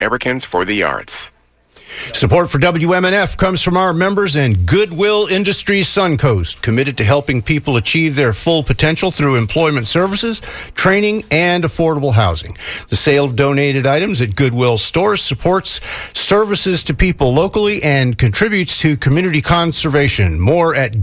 Americans for the Arts. Support for WMNF comes from our members and Goodwill Industries Suncoast, committed to helping people achieve their full potential through employment services, training, and affordable housing. The sale of donated items at Goodwill stores supports services to people locally and contributes to community conservation. More at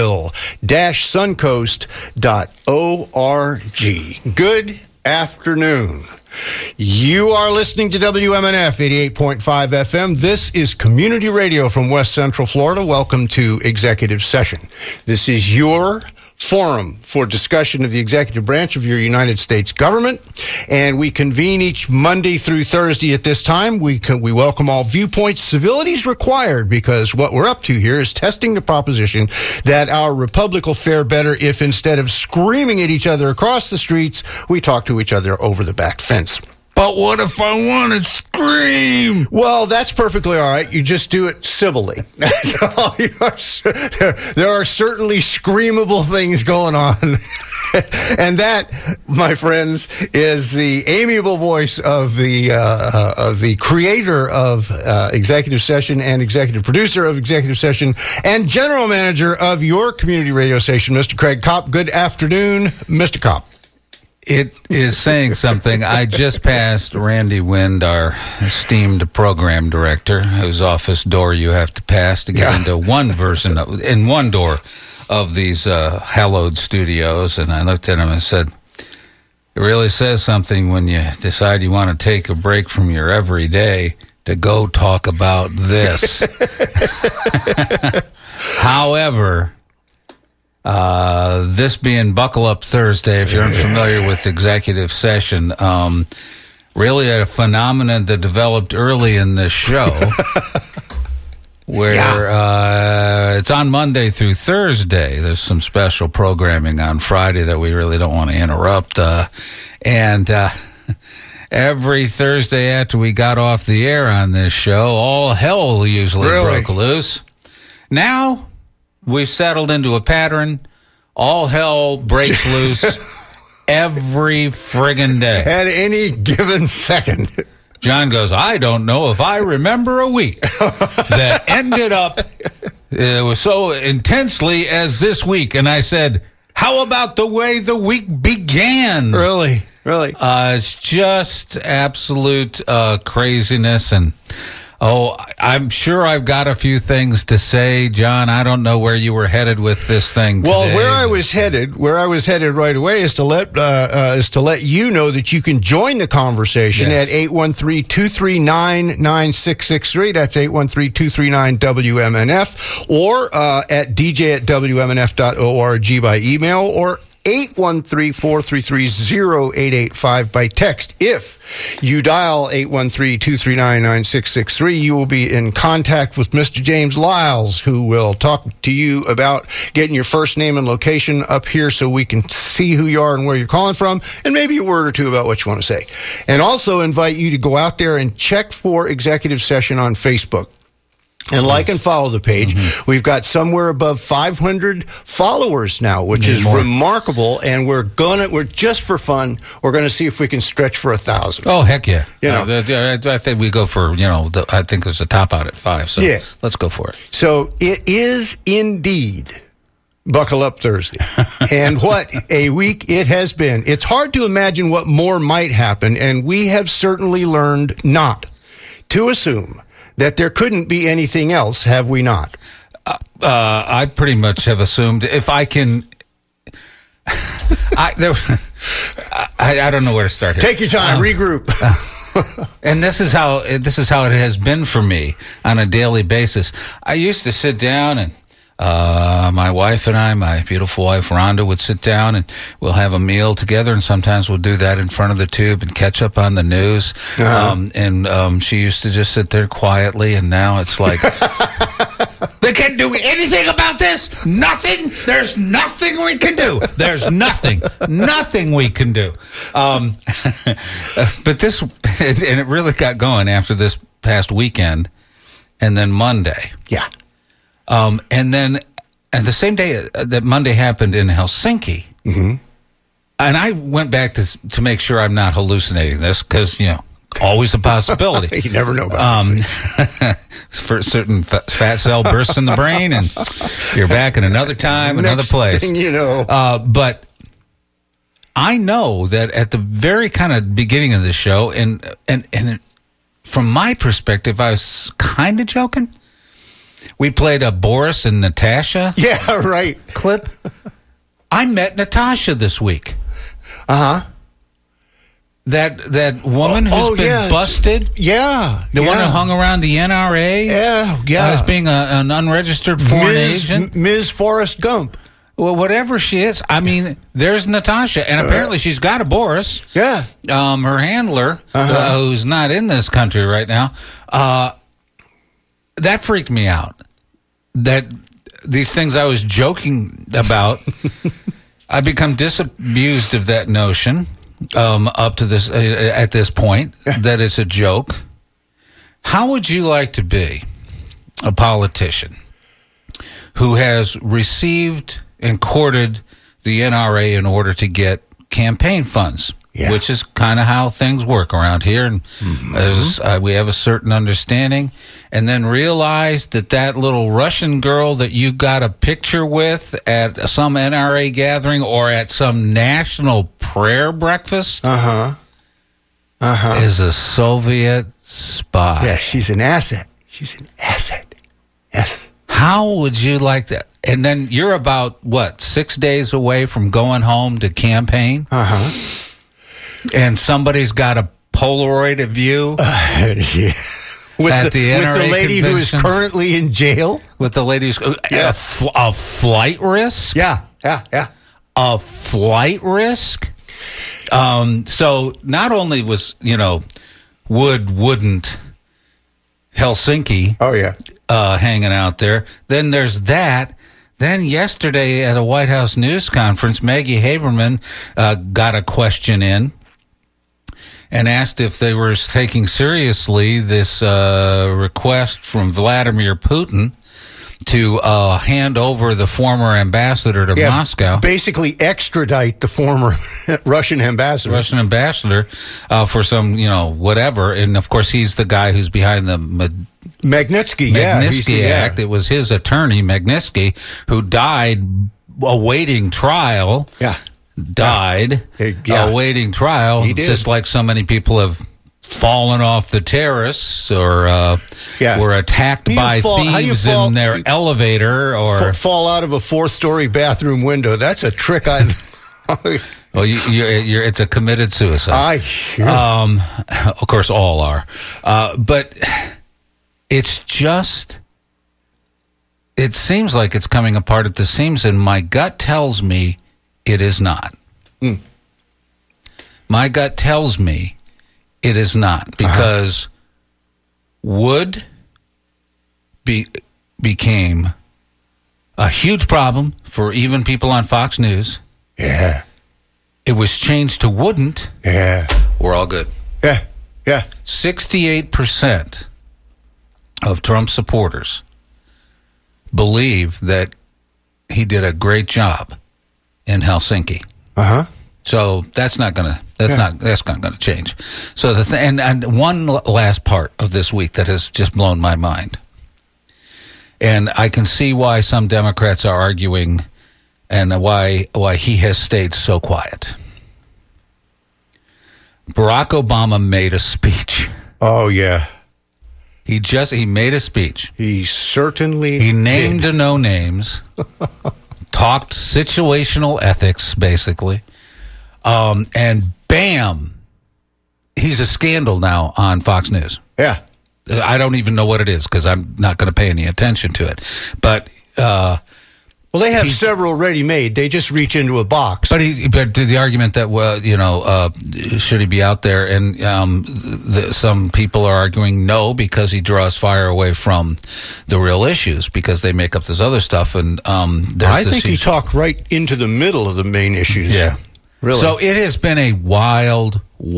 goodwill-suncoast.org. Good afternoon. You are listening to WMNF 88.5 FM. This is community radio from West Central Florida. Welcome to Executive Session. This is your forum for discussion of the executive branch of your United States government, and we convene each Monday through Thursday at this time. We welcome all viewpoints. Civilities required, because what we're up to here is testing the proposition that our republic will fare better if, instead of screaming at each other across the streets, we talk to each other over the back fence. But what if I want to scream? Well, that's perfectly all right. You just do it civilly. There are certainly screamable things going on. And that, my friends, is the amiable voice of the creator of Executive Session and executive producer of Executive Session and general manager of your community radio station, Mr. Craig Kopp. Good afternoon, Mr. Kopp. It is saying something. I just passed Randy Wind, our esteemed program director, whose office door you have to pass to get into one door of these hallowed studios. And I looked at him and said, it really says something when you decide you want to take a break from your everyday to go talk about this. However, this being Buckle Up Thursday, if you're unfamiliar with Executive Session, really a phenomenon that developed early in this show, where it's on Monday through Thursday. There's some special programming on Friday that we really don't want to interrupt. And every Thursday after we got off the air on this show, all hell usually broke loose. Now we've settled into a pattern. All hell breaks loose every friggin' day. At any given second. John goes, I don't know if I remember a week that ended up was so intensely as this week. And I said, how about the way the week began? Really? It's just absolute craziness. And I'm sure I've got a few things to say, John. I don't know where you were headed with this thing today. Well, where I was headed right away is to let you know that you can join the conversation at 813-239-9663. That's 813-239-WMNF, or at dj@wmnf.org by email, or 813-433-0885 by text. If you dial 813-239-9663, you will be in contact with Mr. James Lyles, who will talk to you about getting your first name and location up here so we can see who you are and where you're calling from, and maybe a word or two about what you want to say. And also invite you to go out there and check for Executive Session on Facebook. And like and follow the page. Mm-hmm. We've got somewhere above 500 followers now, which is remarkable. And we're just for fun, we're going to see if we can stretch for 1,000. Oh, heck yeah. I think we go for, I think there's a top out at 5. So let's go for it. So it is indeed Buckle Up Thursday. And what a week it has been. It's hard to imagine what more might happen. And we have certainly learned not to assume that there couldn't be anything else, have we not? I pretty much have assumed, if I can. I don't know where to start here. Take your time, regroup. And this is how it has been for me on a daily basis. I used to sit down and my wife and I, my beautiful wife Rhonda, would sit down and we'll have a meal together, and sometimes we'll do that in front of the tube and catch up on the news. She used to just sit there quietly, and now it's like they can't do anything about this. Nothing. There's nothing we can do. There's nothing we can do. But this, and it really got going after this past weekend, and then Monday. Yeah. And then, the same day that Monday happened in Helsinki, and I went back to make sure I'm not hallucinating this, because, always a possibility. You never know about these things. For certain fat cell bursts in the brain, and you're back in another time, another place. Thing you know. But I know that at the very kind of beginning of the show, and from my perspective, I was kind of joking. We played a Boris and Natasha right. clip. I met Natasha this week. Uh-huh. That woman who's been busted. Yeah. The one who hung around the NRA. Yeah. As being an unregistered foreign agent. Ms. Forrest Gump. Well, whatever she is, I mean, there's Natasha, and apparently she's got a Boris. Yeah. Her handler, who's not in this country right now, that freaked me out. That these things I was joking about, I become disabused of that notion up to this at this point that it's a joke. How would you like to be a politician who has received and courted the NRA in order to get campaign funds, which is kind of how things work around here. And we have a certain understanding, and then realize that little Russian girl that you got a picture with at some NRA gathering or at some national prayer breakfast is a Soviet spy. Yeah, she's an asset. She's an asset. Yes. How would you like that? And then you're about, 6 days away from going home to campaign? And somebody's got a Polaroid of you With the NRA lady who is currently in jail? With the lady who's... A flight risk? Yeah. A flight risk? So not only was, wouldn't Helsinki... Oh, yeah. Hanging out there. Then there's that. Then yesterday at a White House news conference, Maggie Haberman got a question in and asked if they were taking seriously this request from Vladimir Putin to hand over the former ambassador to Moscow. Basically extradite the former Russian ambassador. For some, whatever. And, of course, he's the guy who's behind the Magnitsky Act. It was his attorney, Magnitsky, who died awaiting trial. Awaiting trial. He did. Just like so many people have fallen off the terrace or were attacked by thieves in their elevator or fall out of a 4-story bathroom window. That's a trick I... Well, it's a committed suicide. Of course, all are. But it's just... It seems like it's coming apart at the seams, and my gut tells me it is not. My gut tells me it is not, because Wood became a huge problem for even people on Fox News. Yeah. It was changed to wouldn't. Yeah. We're all good. Yeah. 68% of Trump supporters believe that he did a great job in Helsinki. So that's not going to that's not going to change. So and one last part of this week that has just blown my mind. And I can see why some Democrats are arguing and why he has stayed so quiet. Barack Obama made a speech. Oh, yeah. He made a speech. He certainly He named no names, talked situational ethics, basically, and bam, he's a scandal now on Fox News. Yeah. I don't even know what it is because I'm not going to pay any attention to it. But well, they have several ready-made. They just reach into a box. But the argument that should he be out there? And some people are arguing no, because he draws fire away from the real issues because they make up this other stuff. And I think he talked right into the middle of the main issues. Yeah, really. So it has been a wild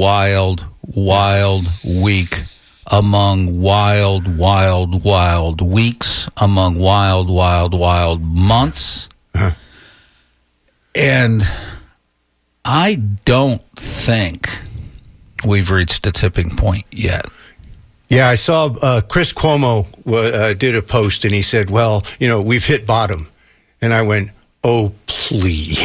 week. Among wild weeks, among wild months. And I don't think, we've reached a tipping point yet. Yeah, I saw Chris Cuomo did a post, and he said, well, we've hit bottom. And I went, oh, please.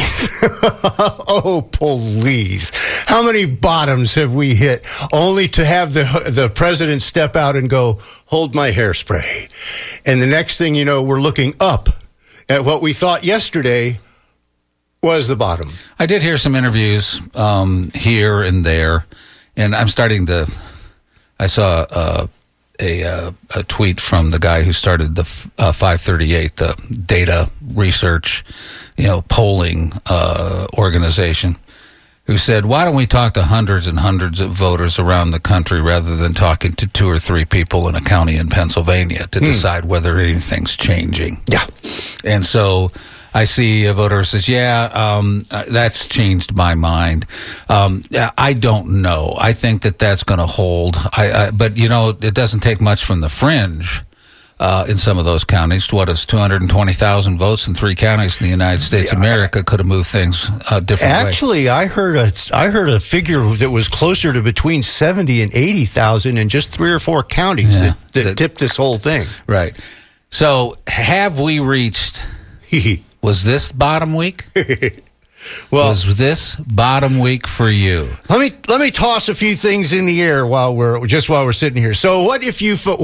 Oh, please. How many bottoms have we hit only to have the president step out and go, hold my hairspray? And the next thing you know, we're looking up at what we thought yesterday was the bottom. I did hear some interviews here and there, and I'm starting to... I saw a tweet from the guy who started the 538, the data research, polling organization, who said, why don't we talk to hundreds and hundreds of voters around the country rather than talking to 2 or 3 people in a county in Pennsylvania to decide whether anything's changing? Yeah. And so I see a voter who says, that's changed my mind. I don't know. I think that's going to hold. But, it doesn't take much from the fringe in some of those counties. What is 220,000 votes in 3 counties in the United States of America could have moved things a different way. Actually, I heard a figure that was closer to between 70 and 80,000 in just 3 or 4 counties that tipped this whole thing. Right. So have we reached... Was this bottom week? Well, was this bottom week for you? Let me toss a few things in the air while we're sitting here. So if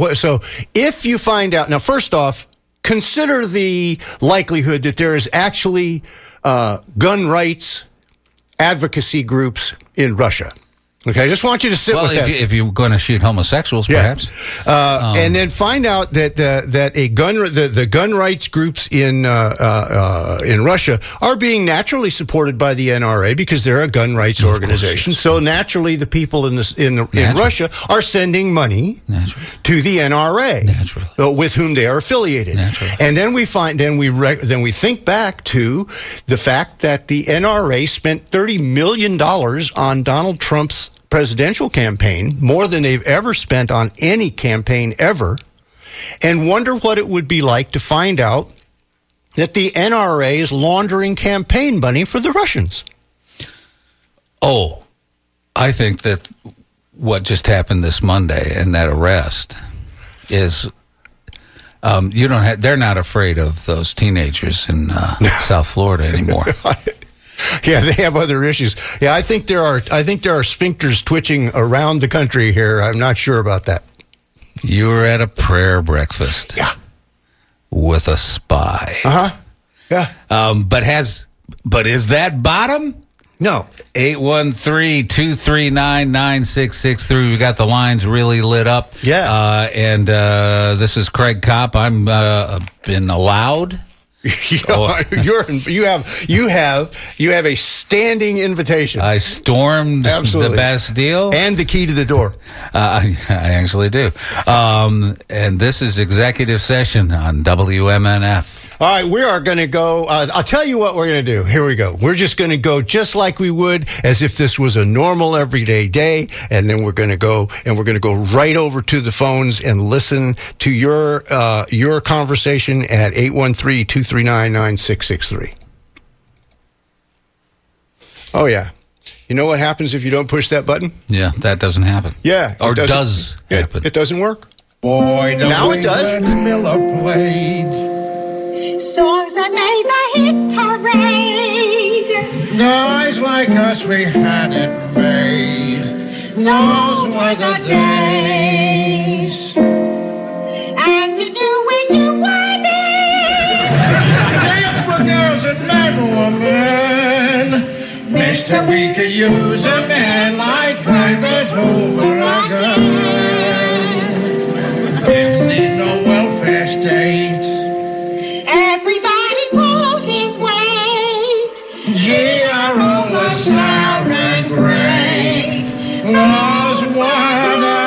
you find out now, first off, consider the likelihood that there is actually gun rights advocacy groups in Russia. Okay, I just want you to sit with that. If you're going to shoot homosexuals, perhaps. And then find out that the gun rights groups in Russia are being naturally supported by the NRA because they're a gun rights organization. Yes. So naturally, the people in Russia are sending money to the NRA, with whom they are affiliated. Naturally. And then we think back to the fact that the NRA spent $30 million on Donald Trump's presidential campaign, more than they've ever spent on any campaign ever, and wonder what it would be like to find out that the NRA is laundering campaign money for the Russians. Oh, I think that what just happened this Monday and that arrest is they're not afraid of those teenagers in South Florida anymore. Yeah, they have other issues. Yeah, I think there are sphincters twitching around the country here. I'm not sure about that. You were at a prayer breakfast. Yeah. With a spy. Uh-huh. Yeah. But is that bottom? No. 813-239-9663. We got the lines really lit up. Yeah. And this is Craig Kopp. I'm been allowed. You have a standing invitation. I stormed the best deal and the key to the door. I actually do. And this is Executive Session on WMNF. All right, we are going to go. I'll tell you what we're going to do. Here we go. We're just going to go just like we would as if this was a normal everyday day, and then we're going to go right over to the phones and listen to your conversation at 813-239-9663. Oh yeah. You know what happens if you don't push that button? Yeah, that doesn't happen. Yeah, or does happen. It doesn't work. Boy, now it does. Miller played songs that made the hit parade. Guys like us, we had it made. Those were the days. And you knew when you were there. Dance for girls and men were men. Mister, we could use a man like Private Hoover again. Didn't need no welfare state. Everybody pulled his weight. G.R.O. was sour and great. Those were the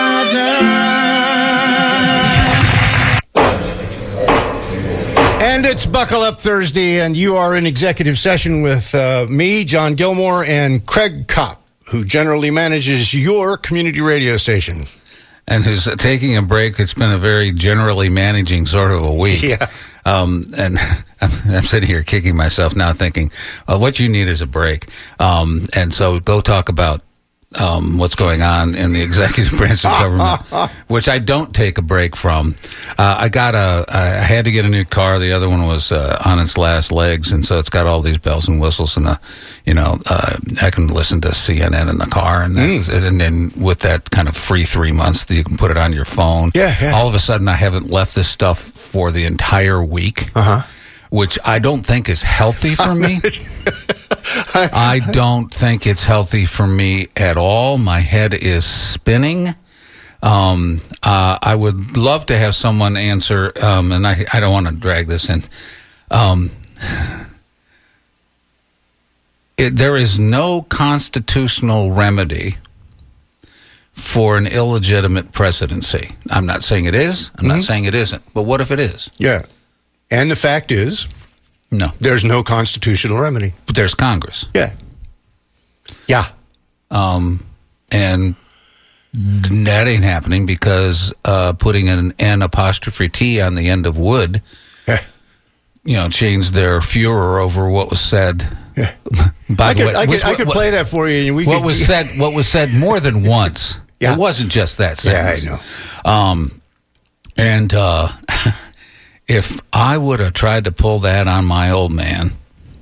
days. And it's Buckle Up Thursday, and you are in executive session with me, John Gilmore, and Craig Kopp, who generally manages your community radio station. And who's taking a break. It's been a very generally managing sort of a week. Yeah. And I'm sitting here kicking myself now thinking, what you need is a break. And so go talk about what's going on in the executive branch of government, which I don't take a break from. I had to get a new car. The other one was on its last legs, and so it's got all these bells and whistles, and I can listen to CNN in the car, and then with that kind of free 3 months, you can put it on your phone. Yeah. All of a sudden, I haven't left this stuff for the entire week. Which I don't think is healthy for me. I don't think it's healthy for me at all. My head is spinning. I would love to have someone answer, and I don't want to drag this in. There is no constitutional remedy for an illegitimate presidency. I'm not saying it is. I'm not saying it isn't. But what if it is? Yeah. And the fact is, no, there's no constitutional remedy. But there's Congress. Yeah. Yeah. And that ain't happening because putting an N''T on the end of would, changed their furor over what was said. Yeah. By the way, I could play that for you. And what was said more than once. Yeah. It wasn't just that sentence. Yeah, I know. And if I would have tried to pull that on my old man,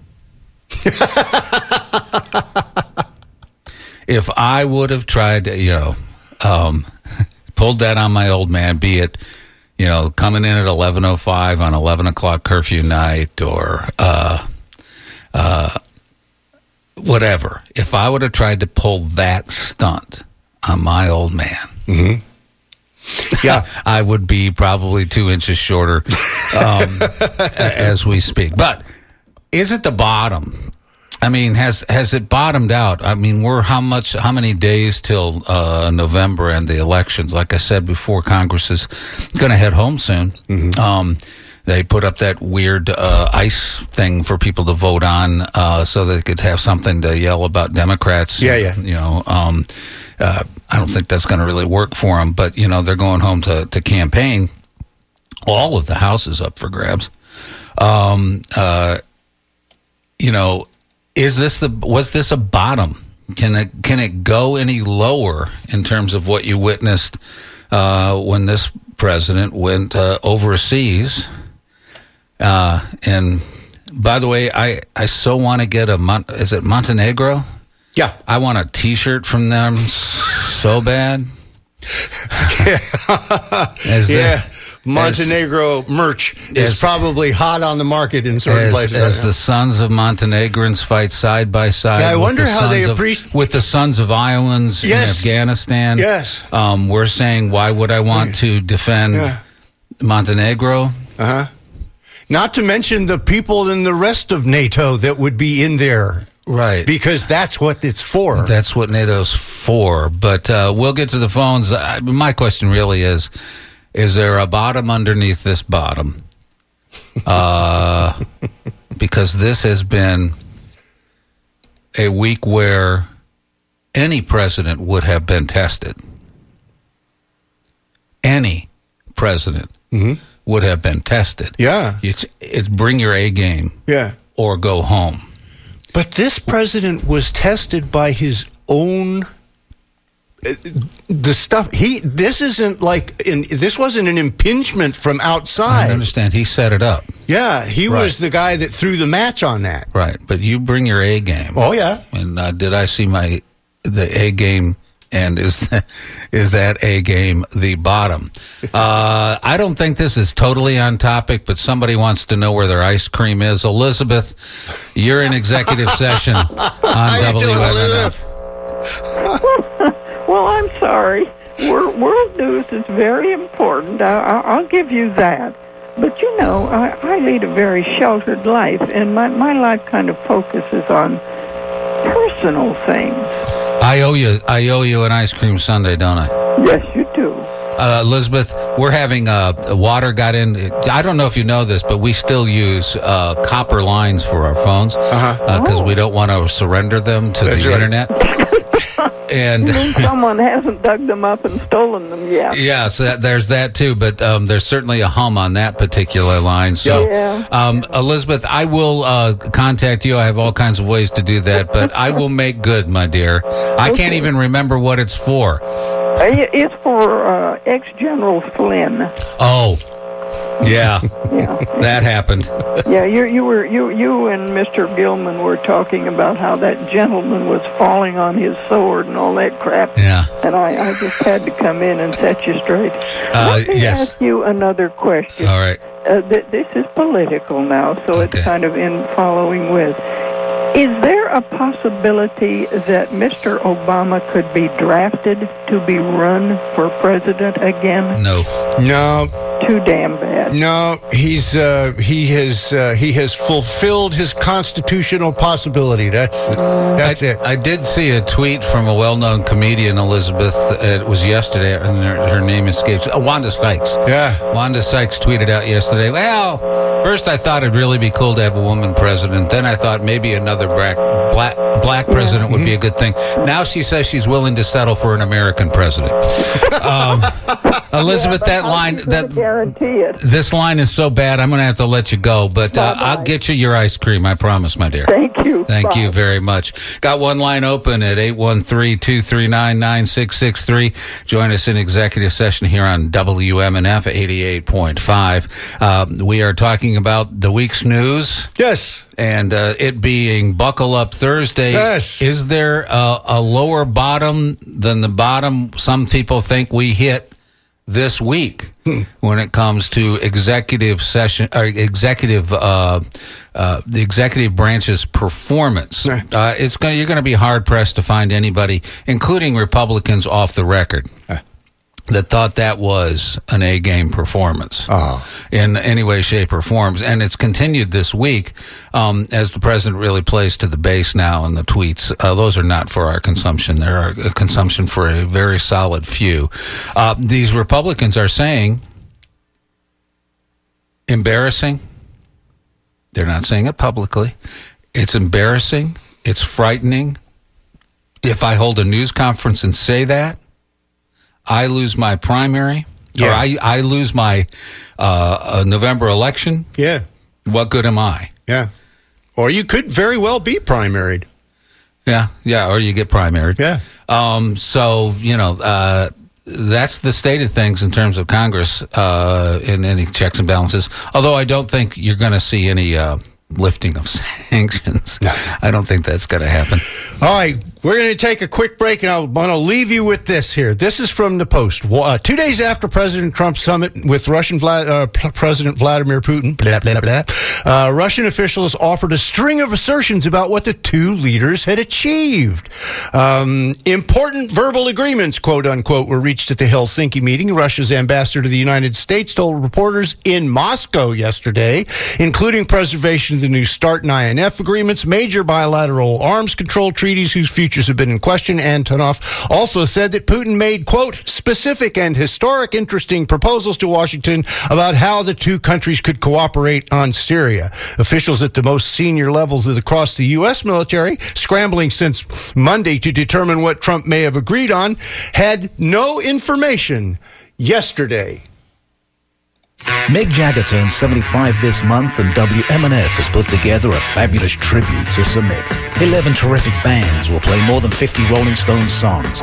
if I would have tried to, pulled that on my old man, be it, coming in at 11:05 on 11 o'clock curfew night or whatever, if I would have tried to pull that stunt on my old man, yeah, I would be probably 2 inches shorter as we speak. But is it the bottom? I mean, has it bottomed out? I mean, we're how many days till November and the elections? Like I said before, Congress is going to head home soon. They put up that weird ICE thing for people to vote on so they could have something to yell about Democrats. Yeah. I don't think that's going to really work for them, but, they're going home to campaign. All of the House is up for grabs. Was this a bottom? Can it go any lower in terms of what you witnessed when this president went overseas? And by the way, I so want to get is it Montenegro? Yeah. I want a T-shirt from them so bad. Montenegro merch is probably hot on the market in certain places. As the sons of Montenegrins fight side by side. Yeah, I wonder how they appreciate with the sons of Iowans in Afghanistan. Yes. We're saying, why would I want to defend Montenegro? Not to mention the people in the rest of NATO that would be in there. Right. Because that's what it's for. That's what NATO's for. But we'll get to the phones. My question really is there a bottom underneath this bottom? Because this has been a week where any president would have been tested. Any president would have been tested. Yeah. It's bring your A game. Yeah. Or go home. But this president was tested by his own the stuff this wasn't an impingement from outside. I understand. He set it up. Yeah, he was the guy that threw the match on that. Right, but you bring your A game. Oh yeah. And did I see the A game? And is that A game the bottom? I don't think this is totally on topic, but somebody wants to know where their ice cream is. Elizabeth, you're in executive session on WMNF. Well, I'm sorry. World news is very important. I'll give you that. But, I lead a very sheltered life, and my life kind of focuses on personal things. I owe you an ice cream sundae, don't I? Yes, you do. Elizabeth, we're having water got in. I don't know if you know this, but we still use copper lines for our phones because we don't want to surrender them to the internet. And someone hasn't dug them up and stolen them yet. yeah, so there's that too. But there's certainly a hum on that particular line. So, Elizabeth, I will contact you. I have all kinds of ways to do that, but I will make good, my dear. I can't even remember what it's for. It's for ex-General Flynn. Oh. Yeah, Yeah. that happened. Yeah, you and Mr. Gilman were talking about how that gentleman was falling on his sword and all that crap. Yeah. And I just had to come in and set you straight. Let me yes. ask you another question. All right. This is political now, so Okay. it's kind of in following with. Is there a possibility that Mr. Obama could be drafted to be run for president again? No. Too damn bad. No, he has fulfilled his constitutional possibility. That's it. I did see a tweet from a well-known comedian, Elizabeth. It was yesterday, and her name escapes. Wanda Sykes. Yeah. Wanda Sykes tweeted out yesterday, well, first I thought it'd really be cool to have a woman president. Then I thought maybe another black president would be a good thing. Now she says she's willing to settle for an American president. Elizabeth, that line, Guarantee it. this line is so bad, I'm going to have to let you go. But I'll get you your ice cream, I promise, my dear. Thank you. Thank Bye. you very much. Got one line open at 813-239-9663. Join us in executive session here on WMNF 88.5. We are talking about the week's news. Yes. And it being Buckle Up Thursday. Yes. Is there a lower bottom than the bottom some people think we hit this week when it comes to executive session or the executive branch's performance? Right. You're going to be hard pressed to find anybody, including Republicans off the record, that thought that was an A-game performance in any way, shape, or forms. And it's continued this week as the president really plays to the base now in the tweets. Those are not for our consumption. They're a consumption for a very solid few. These Republicans are saying, embarrassing. They're not saying it publicly. It's embarrassing. It's frightening. If I hold a news conference and say that, I lose my primary, or I lose my November election. Yeah. What good am I? Yeah. Or you could very well be primaried. Yeah, or you get primaried. Yeah. So, that's the state of things in terms of Congress in any checks and balances. Although I don't think you're going to see any lifting of sanctions. No. I don't think that's going to happen. All right, we're going to take a quick break, and I want to leave you with this here. This is from the Post. 2 days after President Trump's summit with Russian President Vladimir Putin, blah, blah, blah, Russian officials offered a string of assertions about what the two leaders had achieved. Important verbal agreements, quote unquote, were reached at the Helsinki meeting. Russia's ambassador to the United States told reporters in Moscow yesterday, including preservation of the New START and INF agreements, major bilateral arms control treaties whose futures have been in question. Antonov also said that Putin made, quote, specific and historic interesting proposals to Washington about how the two countries could cooperate on Syria. Officials at the most senior levels across the U.S. military, scrambling since Monday to determine what Trump may have agreed on, had no information yesterday. Mick Jagger turns 75 this month, and WMNF has put together a fabulous tribute to Sir Mick. 11 terrific bands will play more than 50 Rolling Stones songs.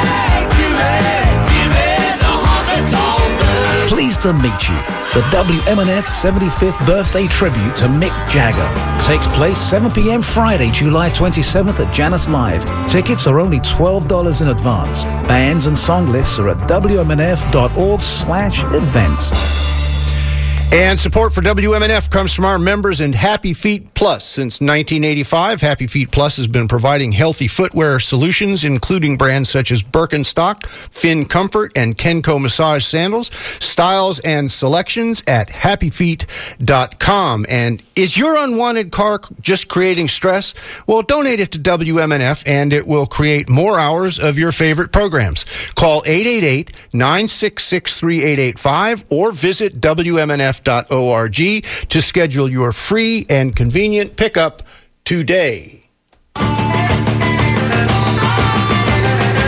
Pleased to meet you. The WMNF 75th birthday tribute to Mick Jagger takes place 7 p.m. Friday, July 27th at Janus Live. Tickets are only $12 in advance. Bands and song lists are at WMNF.org/events. And support for WMNF comes from our members and Happy Feet Plus. Since 1985, Happy Feet Plus has been providing healthy footwear solutions, including brands such as Birkenstock, Finn Comfort, and Kenko Massage Sandals. Styles and selections at happyfeet.com. And is your unwanted car just creating stress? Well, donate it to WMNF, and it will create more hours of your favorite programs. Call 888-966-3885 or visit WMNF.org to schedule your free and convenient pickup today.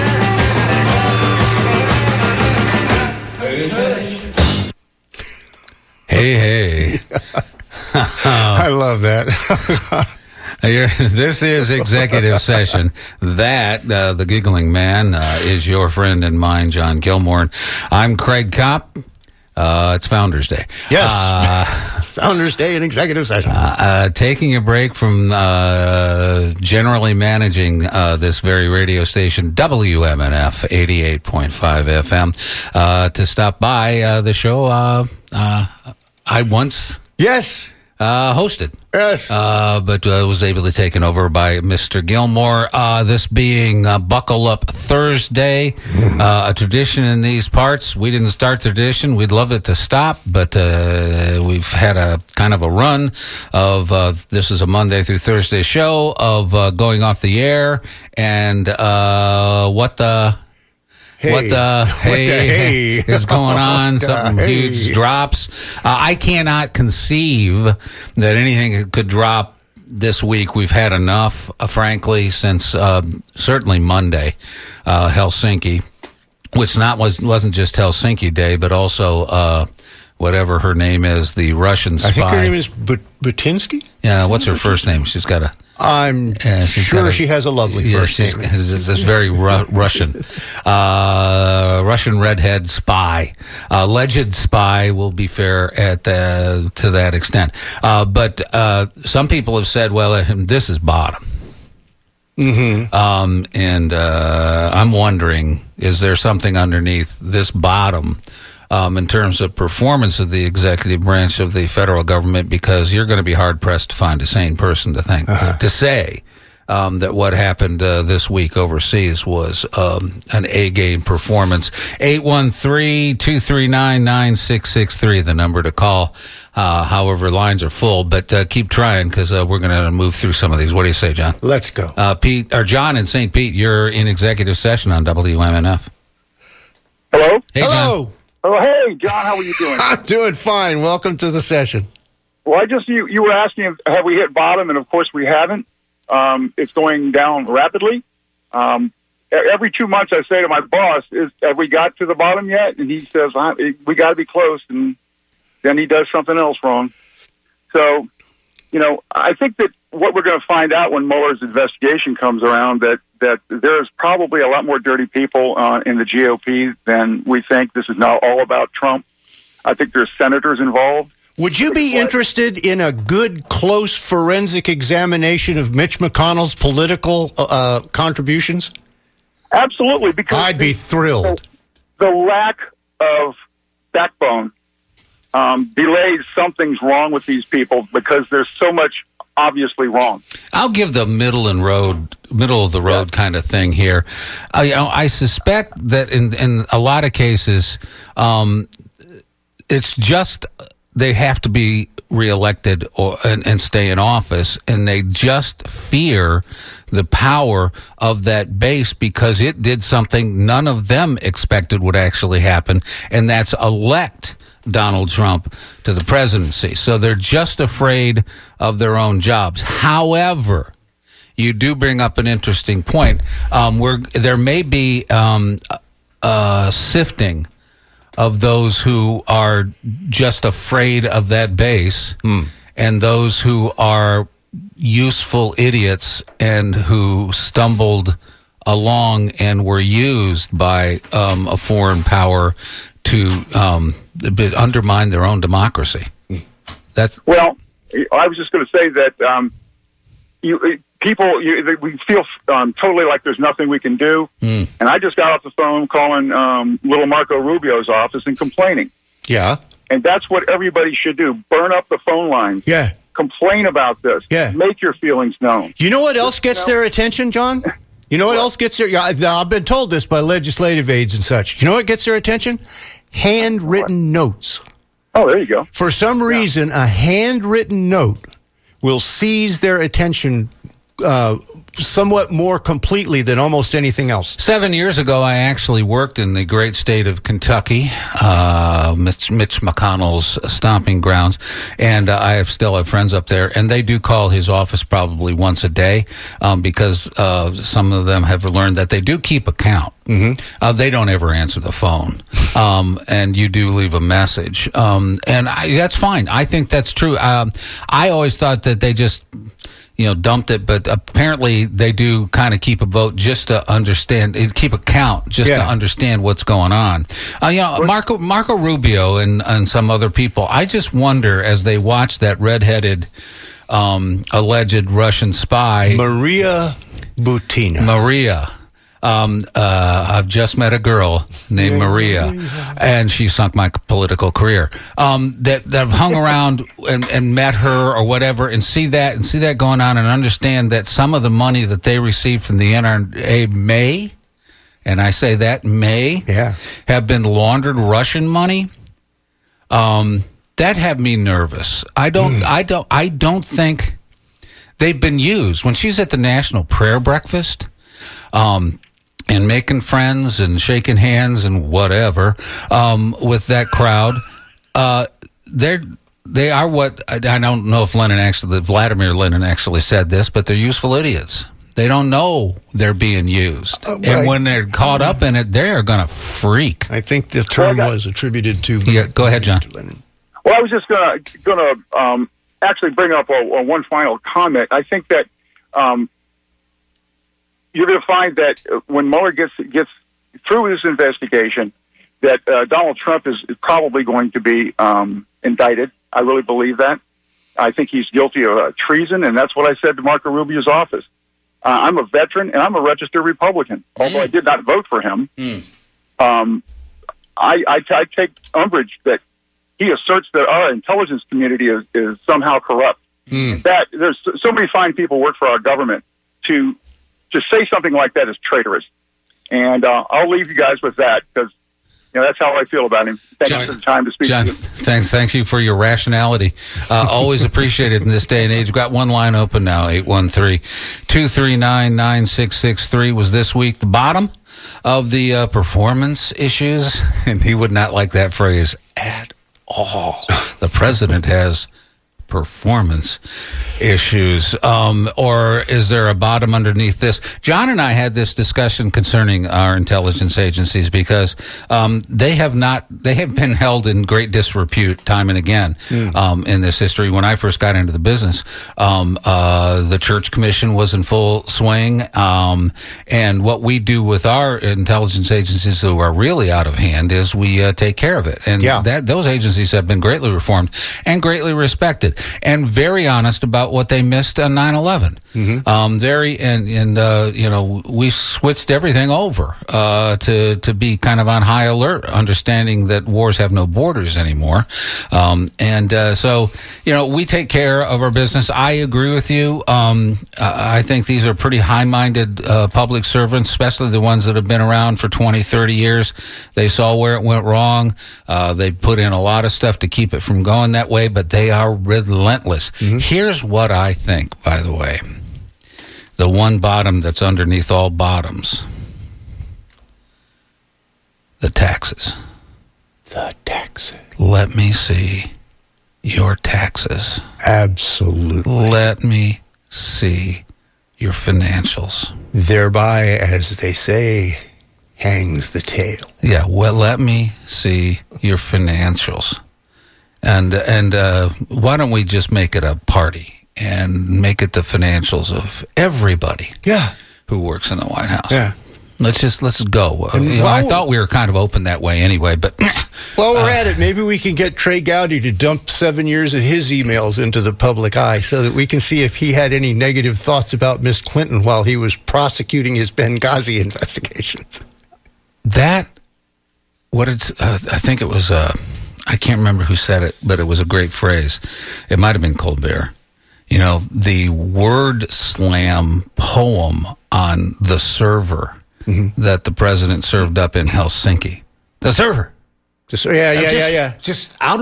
Hey. I love that. This is Executive Session. That, the Giggling Man, is your friend and mine, John Gilmore. I'm Craig Kopp. It's Founders Day. Yes. Founders Day and Executive Session. Taking a break from generally managing this very radio station, WMNF 88.5 FM, to stop by the show I once hosted. Yes. But was able to take it over by Mr. Gilmore. This being Buckle Up Thursday, a tradition in these parts. We didn't start the tradition. We'd love it to stop, but we've had a kind of a run of, this is a Monday through Thursday show, of going off the air and what the hey is going on? Something huge drops. I cannot conceive that anything could drop this week. We've had enough, frankly, since certainly Monday, Helsinki, which wasn't just Helsinki Day, but also whatever her name is, the Russian spy. I think her name is Butinsky? Yeah, what's her first name? She's got a... I'm sure she has a lovely first name. This very Russian. Russian redhead spy. Alleged spy, will be fair to that extent. But some people have said, well, this is bottom. Mm-hmm. And I'm wondering, is there something underneath this bottom in terms of performance of the executive branch of the federal government? Because you're going to be hard-pressed to find a sane person to say that what happened this week overseas was an A-game performance. 813-239-9663, the number to call. However, lines are full, but keep trying, because we're going to move through some of these. What do you say, John? Let's go. John in St. Pete, you're in executive session on WMNF. Hello? Hey, Hello. John. Oh, hey, John, how are you doing? I'm doing fine. Welcome to the session. Well, you were asking, have we hit bottom? And, of course, we haven't. It's going down rapidly. Every 2 months I say to my boss, have we got to the bottom yet? And he says, we got to be close. And then he does something else wrong. So, I think that what we're going to find out when Mueller's investigation comes around, that there's probably a lot more dirty people in the GOP than we think. This is not all about Trump. I think there's senators involved. Would you be interested in a good, close forensic examination of Mitch McConnell's political contributions? Absolutely, because I'd be thrilled. The lack of backbone belays something's wrong with these people, because there's so much obviously wrong. I'll give the middle of the road kind of thing here. I suspect that in a lot of cases, it's just they have to be reelected and stay in office, and they just fear the power of that base, because it did something none of them expected would actually happen, and that's elect Donald Trump to the presidency. So they're just afraid of their own jobs. However, you do bring up an interesting point. There may be sifting of those who are just afraid of that base and those who are useful idiots and who stumbled along and were used by a foreign power to undermine their own democracy. Well, I was just going to say that we feel totally like there's nothing we can do. And I just got off the phone calling little Marco Rubio's office and complaining. Yeah. And that's what everybody should do. Burn up the phone lines. Yeah. Complain about this. Yeah. Make your feelings known. You know what else gets their attention, John? You know what else gets their... I've been told this by legislative aides and such. You know what gets their attention? Handwritten notes. Oh, there you go. For some reason, a handwritten note will seize their attention somewhat more completely than almost anything else. 7 years ago, I actually worked in the great state of Kentucky, Mitch McConnell's stomping grounds, and I still have friends up there, and they do call his office probably once a day because some of them have learned that they do keep account. Mm-hmm. They don't ever answer the phone, and you do leave a message, and that's fine. I think that's true. I always thought that they just dumped it, but apparently they do kind of keep a vote just to understand, keep account just to understand what's going on. Marco Rubio and some other people, I just wonder as they watch that redheaded alleged Russian spy, Maria Butina. I've just met a girl named Maria, and she sunk my political career. That have hung around and met her or whatever, and see that going on, and understand that some of the money that they received from the NRA may, and I say that may, have been laundered Russian money. That had me nervous. I don't think they've been used. When she's at the National Prayer Breakfast, and making friends and shaking hands and whatever with that crowd, they are what I don't know if Vladimir Lenin actually said this, but they're useful idiots. They don't know they're being used, and when they're caught up in it, they are going to freak. I think the term was attributed to. Yeah, go ahead, John. Well, I was just going to actually bring up one final comment. I think that. You're going to find that when Mueller gets through this investigation, that Donald Trump is probably going to be indicted. I really believe that. I think he's guilty of treason, and that's what I said to Marco Rubio's office. I'm a veteran, and I'm a registered Republican, although I did not vote for him. I take umbrage that he asserts that our intelligence community is somehow corrupt. That there's so many fine people work for our government to say something like that is traitorous. And I'll leave you guys with that because that's how I feel about him. Thanks for the time to speak to you. Thank you for your rationality. Always appreciated in this day and age. We've got one line open now, 813-239-9663. Was this week the bottom of the performance issues? And he would not like that phrase at all. The president has performance issues, or is there a bottom underneath this? John and I had this discussion concerning our intelligence agencies because they have been held in great disrepute time and again in this history. When I first got into the business, the Church Commission was in full swing, and what we do with our intelligence agencies who are really out of hand is we take care of it, and those agencies have been greatly reformed and greatly respected, and very honest about what they missed on 9/11. We switched everything over to be kind of on high alert, understanding that wars have no borders anymore. So we take care of our business. I agree with you. I think these are pretty high-minded public servants, especially the ones that have been around for 20, 30 years. They saw where it went wrong. They put in a lot of stuff to keep it from going that way, but they are relentless. Here's what I think, by the way. The one bottom that's underneath all bottoms. The taxes. The taxes. Let me see your taxes. Absolutely. Let me see your financials. Thereby, as they say, hangs the tail. Yeah, well, let me see your financials. And why don't we just make it a party and make it the financials of everybody who works in the White House? Yeah. Let's go. I thought we were kind of open that way anyway, but while we're at it, maybe we can get Trey Gowdy to dump 7 years of his emails into the public eye so that we can see if he had any negative thoughts about Miss Clinton while he was prosecuting his Benghazi investigations. I think it was, I can't remember who said it, but it was a great phrase. It might have been Colbert. The word slam poem on the server that the president served up in Helsinki. The server. Yeah. Just out of the...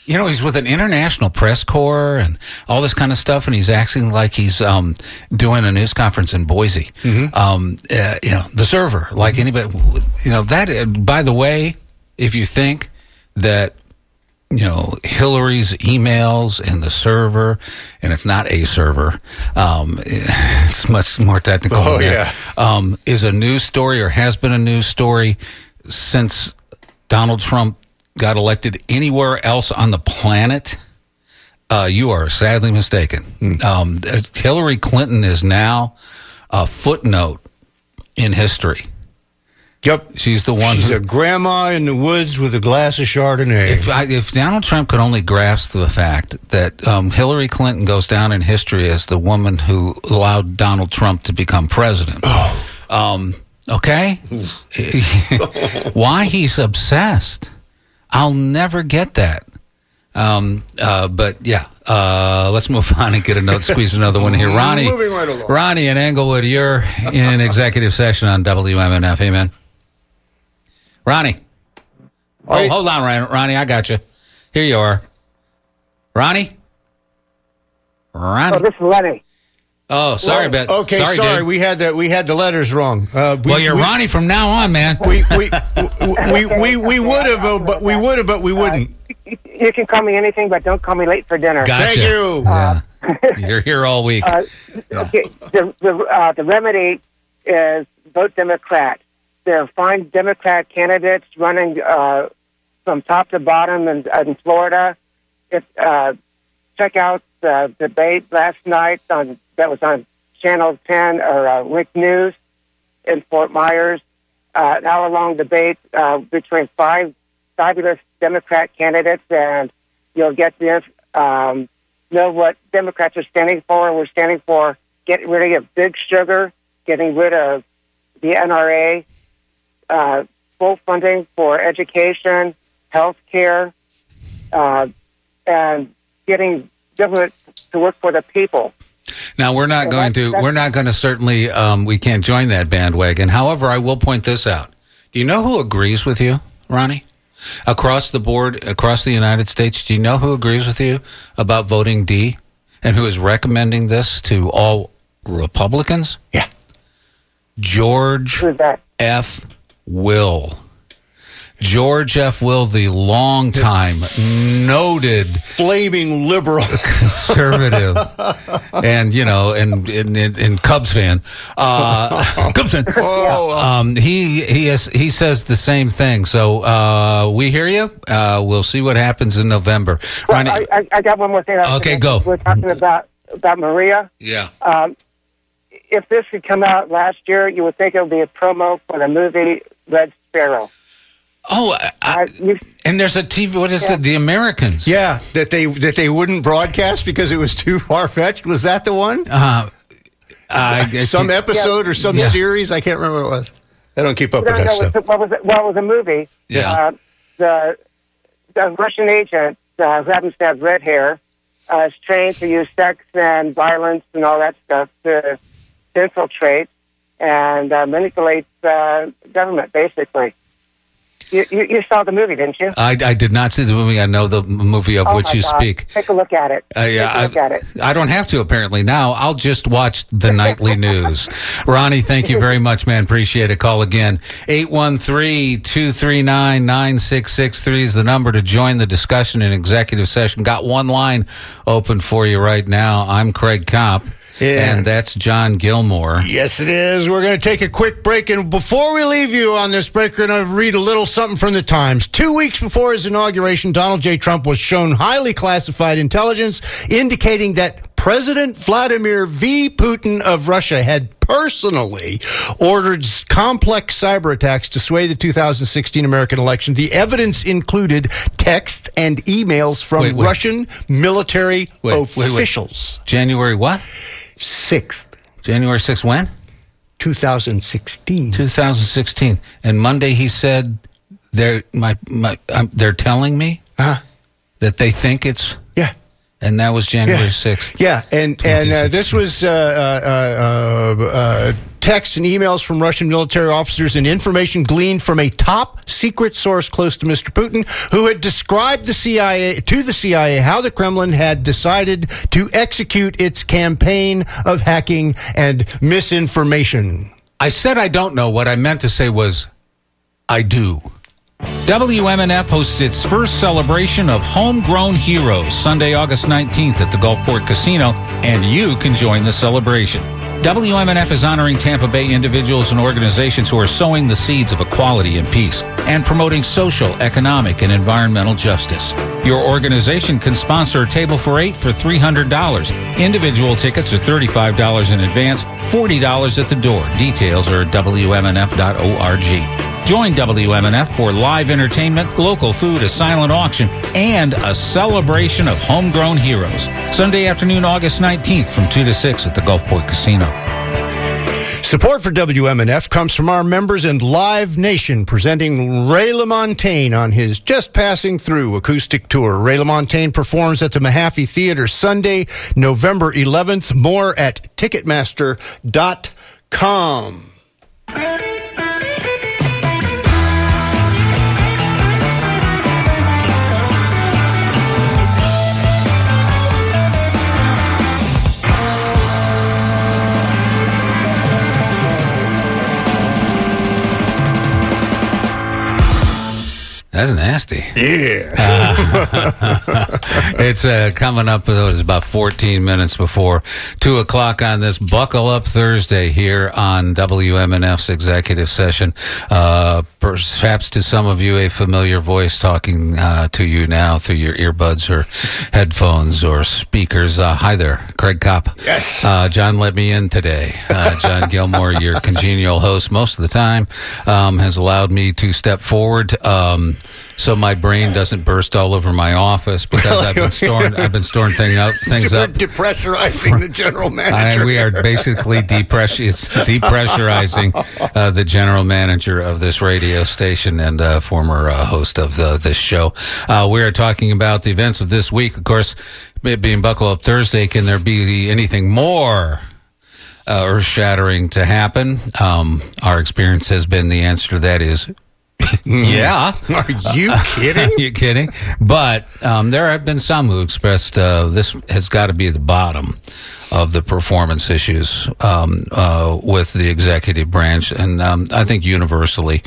You know, he's with an international press corps and all this kind of stuff, and he's acting like he's doing a news conference in Boise. The server, like anybody. That, by the way, if you think that, Hillary's emails and the server, and it's not a server, it's much more technical than that, is a news story or has been a news story since Donald Trump got elected anywhere else on the planet, you are sadly mistaken. Hillary Clinton is now a footnote in history. Yep. She's the one. She's a grandma in the woods with a glass of Chardonnay. If Donald Trump could only grasp the fact that Hillary Clinton goes down in history as the woman who allowed Donald Trump to become president. Okay? Why he's obsessed. I'll never get that. But yeah, let's move on and get a note, squeeze another one here. Ronnie, moving right along. Ronnie in Englewood, you're in executive session on WMNF. Hey, man. Ronnie. Oh, hold on, Ronnie. I got you. Here you are. Ronnie? Oh, this is Lenny. Oh, sorry, but okay, sorry, dude. we had the letters wrong. You're Ronnie from now on, man. We would have, but we wouldn't. You can call me anything, but don't call me late for dinner. Gotcha. Thank you. You're here all week. Okay, the remedy is vote Democrat. There are fine Democrat candidates running from top to bottom in Florida. Check out the debate last night that was on Channel 10 or Wick News in Fort Myers. An hour-long debate between 5 fabulous Democrat candidates, and you'll get to know what Democrats are standing for. We're standing for getting rid of big sugar, getting rid of the NRA, full funding for education, health care, and getting government to work for the people. Now we're not going to certainly we can't join that bandwagon. However, I will point this out. Do you know who agrees with you, Ronnie? Across the board, across the United States, do you know who agrees with you about voting D and who is recommending this to all Republicans? Yeah. George F. Will. George F. Will, the longtime noted flaming liberal conservative, and and Cubs fan, Cubs fan. He says the same thing. So we hear you. We'll see what happens in November. Well, I got one more thing. Okay, go. We're talking about Maria. Yeah. If this had come out last year, you would think it would be a promo for the movie Red Sparrow. Oh, and there's a TV. What is it? The Americans. Yeah, that they wouldn't broadcast because it was too far fetched. Was that the one? Some episode or some series. I can't remember what it was. I don't keep up with that stuff. It was a movie. Yeah. The Russian agent who happens to have red hair is trained to use sex and violence and all that stuff to infiltrate and manipulate government, basically. You saw the movie, didn't you? I did not see the movie. I know the movie of which you speak. Take a look at it. I don't have to, apparently, now. I'll just watch the nightly news. Ronnie, thank you very much, man. Appreciate it. Call again. 813-239-9663 is the number to join the discussion in executive session. Got one line open for you right now. I'm Craig Kopp. Yeah. And that's John Gilmore. Yes, it is. We're going to take a quick break. And before we leave you on this break, we're going to read a little something from the Times. 2 weeks before his inauguration, Donald J. Trump was shown highly classified intelligence indicating that President Vladimir V. Putin of Russia had personally ordered complex cyber attacks to sway the 2016 American election. The evidence included texts and emails from Russian military officials. January what? 6th. January 6th when? 2016. 2016. And Monday he said they're telling me that they think it's And that was January 6th. Yeah, and this was texts and emails from Russian military officers and information gleaned from a top secret source close to Mr. Putin, who had described the CIA how the Kremlin had decided to execute its campaign of hacking and misinformation. I said I don't know. What I meant to say was, I do. WMNF hosts its first celebration of Homegrown Heroes, Sunday, August 19th at the Gulfport Casino, and you can join the celebration. WMNF is honoring Tampa Bay individuals and organizations who are sowing the seeds of equality and peace and promoting social, economic, and environmental justice. Your organization can sponsor a table for 8 for $300. Individual tickets are $35 in advance, $40 at the door. Details are at WMNF.org. Join WMNF for live entertainment, local food, a silent auction, and a celebration of homegrown heroes. Sunday afternoon, August 19th from 2 to 6 at the Gulfport Casino. Support for WMNF comes from our members and Live Nation, presenting Ray LaMontagne on his Just Passing Through acoustic tour. Ray LaMontagne performs at the Mahaffey Theater Sunday, November 11th. More at Ticketmaster.com. That's nasty. Yeah. It's coming up. It's about 14 minutes before 2 o'clock on this Buckle Up Thursday here on WMNF's Executive Session. Perhaps to some of you, a familiar voice talking to you now through your earbuds or headphones or speakers. Hi there, Craig Kopp. Yes. John let me in today. John Gilmore, your congenial host most of the time, has allowed me to step forward. So my brain doesn't burst all over my office because I've been storing things up. Depressurizing the general manager. We are basically depressurizing the general manager of this radio station and former host of this show. We are talking about the events of this week. Of course, it being Buckle Up Thursday, can there be anything more earth-shattering to happen? Our experience has been the answer to that is yeah. Are you kidding? Are you kidding? But there have been some who expressed this has got to be the bottom of the performance issues with the executive branch. And I think universally,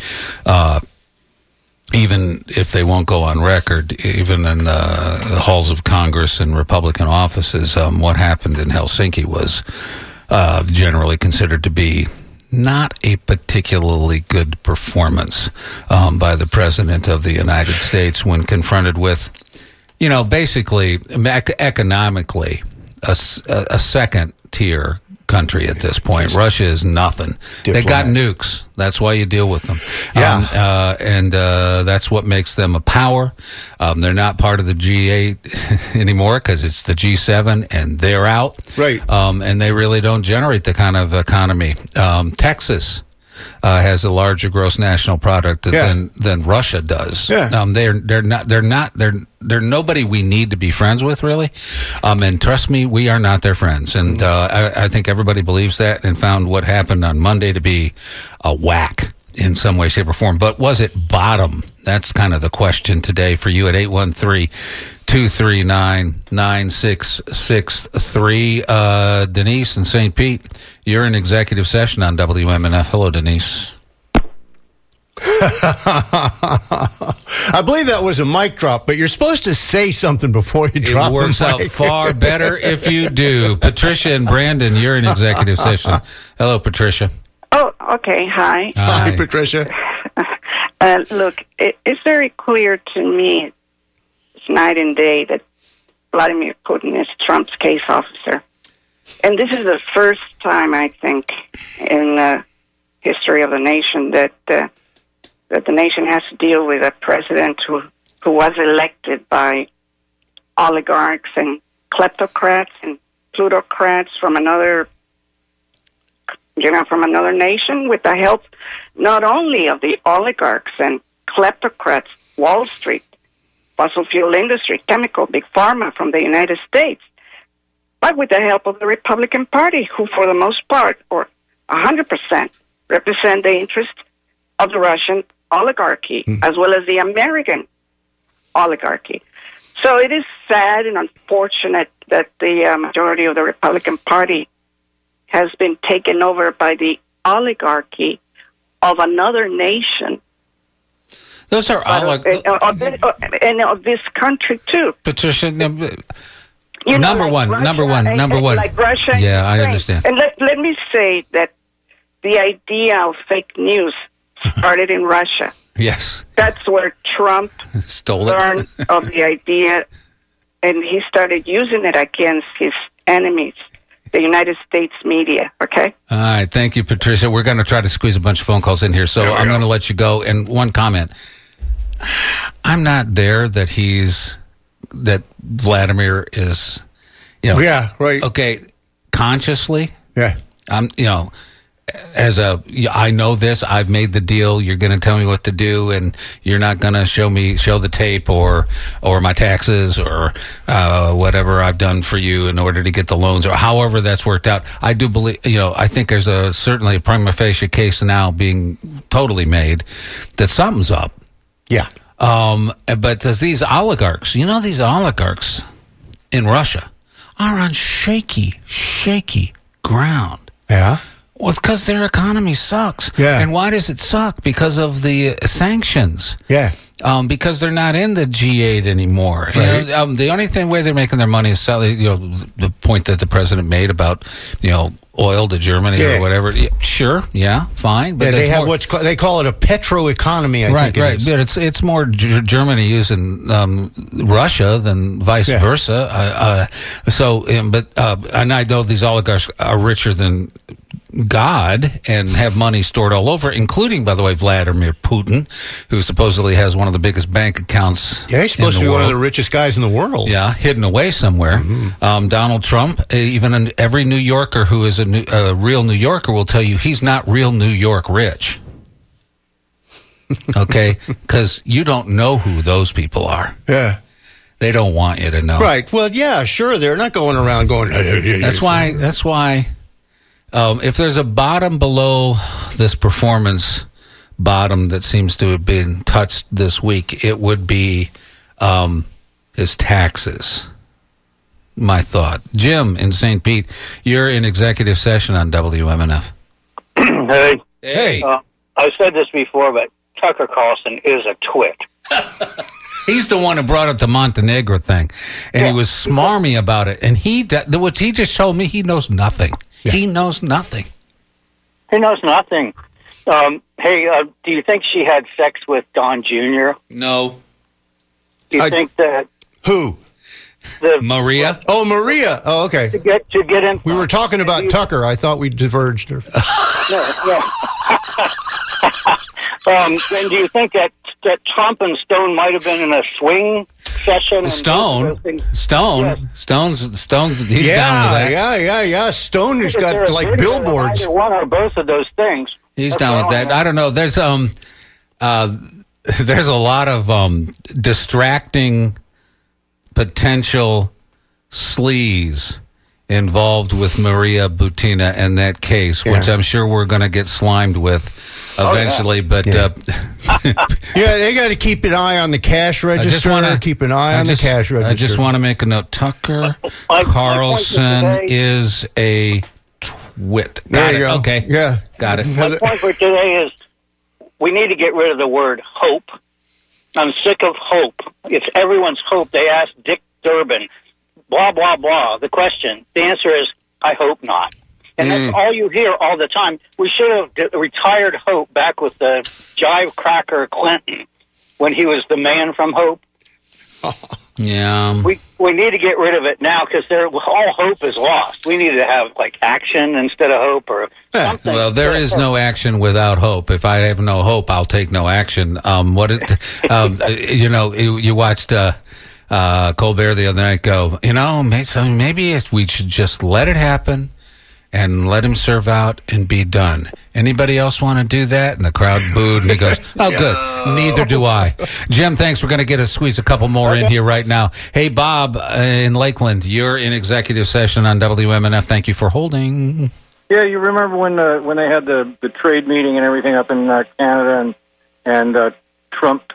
even if they won't go on record, even in the halls of Congress and Republican offices, what happened in Helsinki was generally considered to be not a particularly good performance by the President of the United States when confronted with, basically economically a second-tier country at this point. Russia is nothing. They got nukes. That's why you deal with them. Yeah. And that's what makes them a power. They're not part of the G8 anymore because it's the G7 and they're out. Right. And they really don't generate the kind of economy. Texas has a larger gross national product than Russia does. Yeah. They're nobody we need to be friends with, really. And trust me, we are not their friends. And I think everybody believes that and found what happened on Monday to be a whack in some way, shape, or form. But was it bottom? That's kind of the question today for you at 813-239-9663. Denise in St. Pete, you're in executive session on WMNF. Hello, Denise. I believe that was a mic drop, but you're supposed to say something before you drop the mic. It works out far better if you do. Patricia and Brandon, you're in executive session. Hello, Patricia. Oh, okay. Hi. Hi, Patricia. Look, it's very clear to me, it's night and day, that Vladimir Putin is Trump's case officer. And this is the first time, I think, in the history of the nation that the nation has to deal with a president who was elected by oligarchs and kleptocrats and plutocrats from another nation, with the help not only of the oligarchs and kleptocrats, Wall Street, fossil fuel industry, chemical, big pharma from the United States, but with the help of the Republican Party, who for the most part, or 100%, represent the interests of the Russian oligarchy, as well as the American oligarchy. So it is sad and unfortunate that the majority of the Republican Party has been taken over by the oligarchy of another nation. Those are and of this country too. Patricia, You know, number one. Like Russia. Yeah, I Ukraine. understand. And let me say that the idea of fake news started in Russia. Yes. That's where Trump Stole it. learned of the idea, and he started using it against his enemies, the United States media. Okay? All right. Thank you, Patricia. We're going to try to squeeze a bunch of phone calls in here, so I'm going to let you go. And one comment. I'm not there that Vladimir is, Yeah, right. Okay, consciously. Yeah. I know this. I've made the deal. You're going to tell me what to do, and you're not going to show the tape or my taxes or whatever I've done for you in order to get the loans or however that's worked out. I do believe, I think there's certainly a prima facie case now being totally made that something's up. Yeah. But there's these oligarchs, these oligarchs in Russia are on shaky ground. Yeah. Well, it's because their economy sucks. Yeah. And why does it suck? Because of the sanctions. Yeah. Because they're not in the G8 anymore. Right. The only way they're making their money is selling, the point that the president made about, oil to Germany or whatever. Yeah, sure. Yeah. Fine. But they have they call it a petro economy. I think it is. But it's more Germany using Russia than vice versa. And I know these oligarchs are richer than God and have money stored all over, including, by the way, Vladimir Putin, who supposedly has one of the biggest bank accounts. Yeah, he's supposed to be one of the richest guys in the world. Yeah, hidden away somewhere. Mm-hmm. Donald Trump, even every New Yorker who is a real New Yorker will tell you he's not real New York rich. Okay? Because you don't know who those people are. Yeah. They don't want you to know. Right. Well, yeah, sure. They're not going around going... That's why... if there's a bottom below this performance bottom that seems to have been touched this week, it would be his taxes. My thought. Jim in St. Pete, you're in executive session on WMNF. Hey. I've said this before, but Tucker Carlson is a twit. He's the one who brought up the Montenegro thing, and he was smarmy about it. And what he just told me, he knows nothing. Yeah. He knows nothing. He knows nothing. Do you think she had sex with Don Jr.? No. Do you think that... Who? Maria? Oh, Maria. Oh, okay. To get in... We were talking about Tucker. I thought we diverged. Yeah. And do you think that Trump and Stone might have been in a swing session? Stone's he's down with that. Yeah. Stone has got like billboards. Either one or both of those things. He's down with that. I don't know. There's a lot of distracting potential sleaze involved with Maria Butina and that case, which I'm sure we're going to get slimed with eventually. But they got to keep an eye on the cash register. Keep an eye on the cash register. I just want to make a note. Tucker Carlson is a twit. There you go. Okay. Yeah. Got it. My point for today is we need to get rid of the word hope. I'm sick of hope. It's everyone's hope. They asked Dick Durbin, blah, blah, blah. The answer is, I hope not. And that's all you hear all the time. We should have retired hope back with the jive cracker Clinton when he was the man from Hope. Yeah. We need to get rid of it now because all hope is lost. We need to have like action instead of hope or something. Well, there is no action without hope. If I have no hope, I'll take no action. You watched Colbert the other night go, maybe we should just let it happen and let him serve out and be done. Anybody else want to do that? And the crowd booed, and he goes, oh, good. Neither do I. Jim, thanks. We're going to squeeze a couple more in here right now. Hey, Bob in Lakeland, you're in executive session on WMNF. Thank you for holding. Yeah, you remember when they had the trade meeting and everything up in Canada, and Trump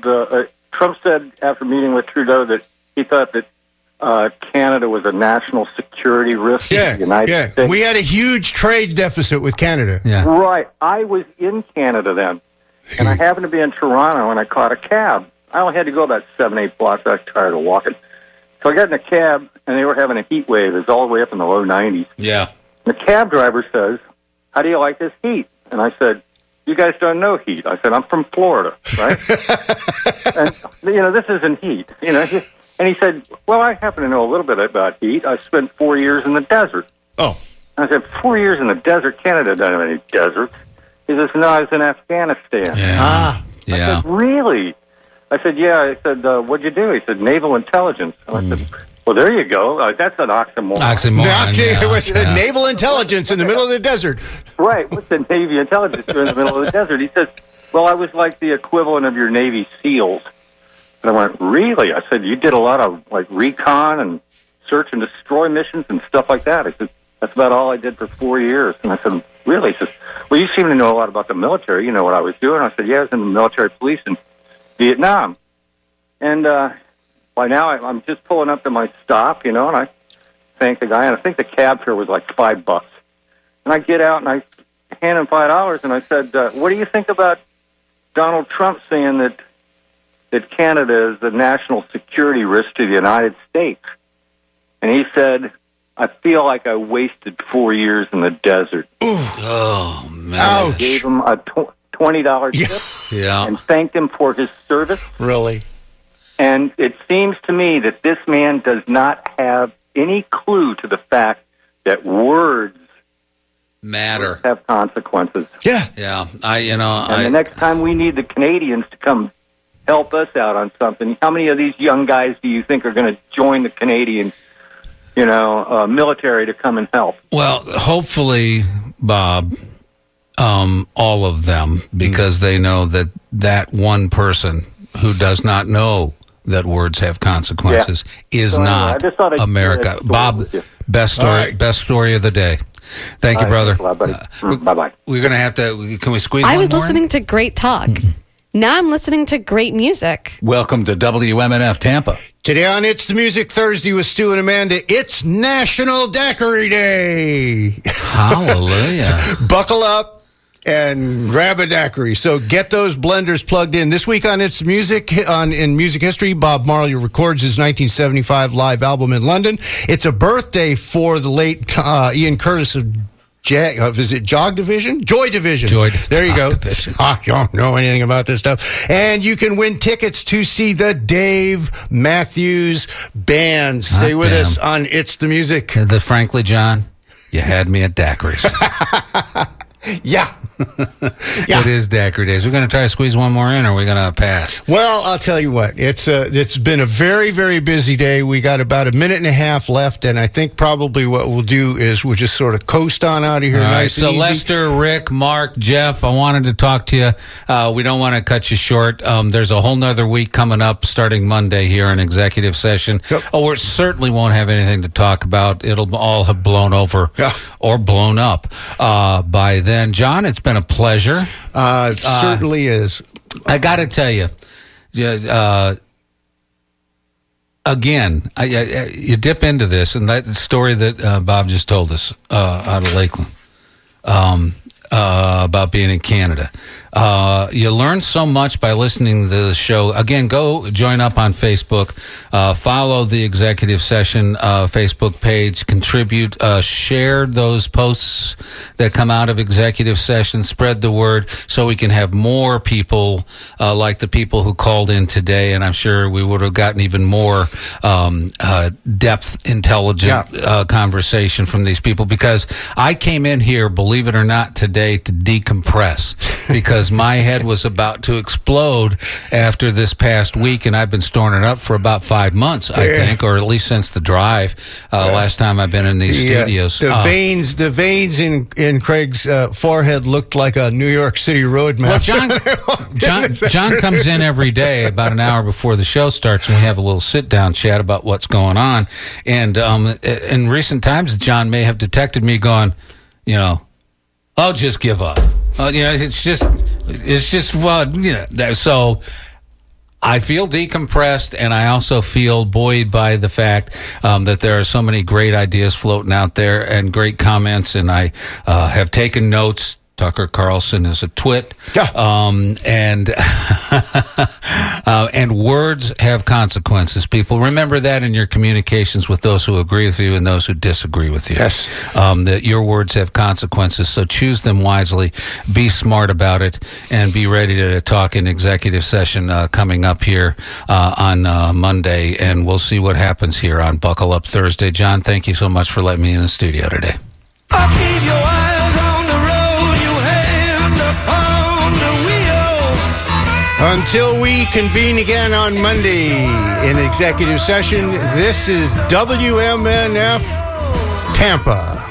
said after meeting with Trudeau that he thought that Canada was a national security risk to the United States. We had a huge trade deficit with Canada. Yeah. Right. I was in Canada then, and I happened to be in Toronto, and I caught a cab. I only had to go about 7-8 blocks. I was tired of walking. So I got in a cab, and they were having a heat wave. It was all the way up in the low 90s. Yeah. The cab driver says, how do you like this heat? And I said, you guys don't know heat. I said, I'm from Florida, right? And, this isn't heat. And he said, well, I happen to know a little bit about heat. I spent 4 years in the desert. Oh. I said, 4 years in the desert? Canada doesn't have any deserts. He says, no, I was in Afghanistan. Yeah. I said, really? I said, yeah. I said, what'd you do? He said, naval intelligence. And I said, well, there you go. That's an oxymoron. It was naval intelligence in the middle of the desert. Right. What's the Navy intelligence in the middle of the desert? He says, well, I was like the equivalent of your Navy SEALs. And I went, really? I said, you did a lot of recon and search and destroy missions and stuff like that. I said, that's about all I did for 4 years. And I said, really? He says, well, you seem to know a lot about the military. You know what I was doing? I said, yeah, I was in the military police in Vietnam. And by now I'm just pulling up to my stop, and I thank the guy. And I think the cab fare was like $5. And I get out and I hand him $5. And I said, what do you think about Donald Trump saying that Canada is a national security risk to the United States? And he said, I feel like I wasted 4 years in the desert. Ooh. Oh, man. I gave him a $20 tip and thanked him for his service. Really? And it seems to me that this man does not have any clue to the fact that words matter, have consequences. Yeah. Yeah. The next time we need the Canadians to come help us out on something, how many of these young guys do you think are going to join the Canadian, military to come and help? Well, hopefully, Bob, all of them, because they know that one person who does not know that words have consequences is not America. Bob, best story of the day. Thank you, brother. Bye-bye. We're going to have to, can we squeeze I one was more listening in? to great talk. Now I'm listening to great music. Welcome to WMNF Tampa. Today on It's the Music Thursday with Stu and Amanda, it's National Daiquiri Day. Hallelujah. Buckle up and grab a daiquiri. So get those blenders plugged in. This week on It's the Music, in music history, Bob Marley records his 1975 live album in London. It's a birthday for the late Ian Curtis of is it Joy Division? There you go. I don't know anything about this stuff. And you can win tickets to see the Dave Matthews Band. Stay with us on It's the Music. Frankly, John, you had me at daiquiris. Yeah. It is daiquiri days. We're going to try to squeeze one more in, or are we going to pass? Well, I'll tell you what. It's been a very, very busy day. We got about a minute and a half left, and I think probably what we'll do is we'll just sort of coast on out of here. All right, nice so and easy. Lester, Rick, Mark, Jeff, I wanted to talk to you. We don't want to cut you short. There's a whole nother week coming up starting Monday here in executive session. Yep. Oh, we certainly won't have anything to talk about. It'll all have blown over or blown up by then. John, it's been a pleasure. It certainly is. I got to tell you, again, you dip into this, and that story that Bob just told us out of Lakeland about being in Canada. You learn so much by listening to the show. Again, go join up on Facebook. Follow the Executive Session Facebook page. Contribute. Share those posts that come out of Executive Session. Spread the word so we can have more people like the people who called in today. And I'm sure we would have gotten even more depth, intelligent conversation from these people, because I came in here, believe it or not, today to decompress because because my head was about to explode after this past week, and I've been storing it up for about 5 months, I think, or at least since the drive. Last time I've been in these studios. The veins in Craig's forehead looked like a New York City road map. Well, John comes in every day about an hour before the show starts, and we have a little sit-down chat about what's going on. And in recent times, John may have detected me going, I'll just give up. It's just well, so I feel decompressed, and I also feel buoyed by the fact that there are so many great ideas floating out there and great comments, and I have taken notes. Tucker Carlson is a twit, and words have consequences. People, remember that in your communications with those who agree with you and those who disagree with you. Yes, that your words have consequences. So choose them wisely. Be smart about it, and be ready to talk in executive session coming up here on Monday, and we'll see what happens here on Buckle Up Thursday. John, thank you so much for letting me in the studio today. I'll keep your eyes on the road. Until we convene again on Monday in executive session, this is WMNF Tampa.